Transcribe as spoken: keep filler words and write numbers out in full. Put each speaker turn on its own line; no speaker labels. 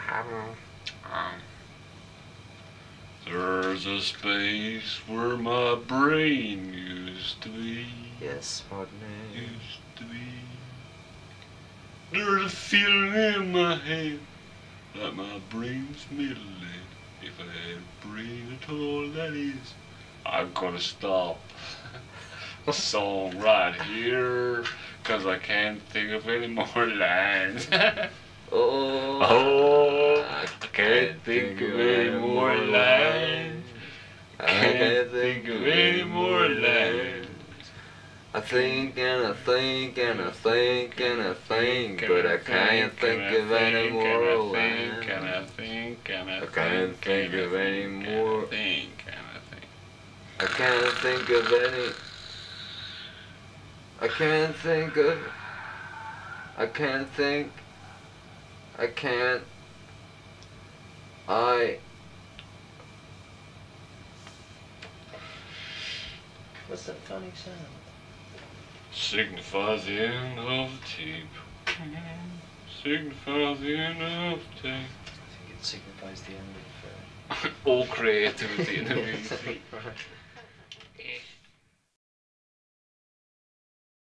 Um, there's a space where my brain used to be.
Yes, partner.
Used to be. There's a feeling in my head like my brain's middling. If I had a brain at all, that is. I'm gonna stop the song right here, cause I can't think of any more lines.
Oh,
Oh, I can't think of any more lines.
I
Can't think of any more lines.
I think and I think and I think and I think, but I can't think of any more lines.
Can I think? Can I
I can't think of any more.
Think? Can I think?
I can't think of any. I can't think of. I can't think. I can't. I. What's that funny sound?
Signifies the end of the tape. Signifies the end of the tape.
I think it signifies the end of. Uh...
All creativity in the music.
Right.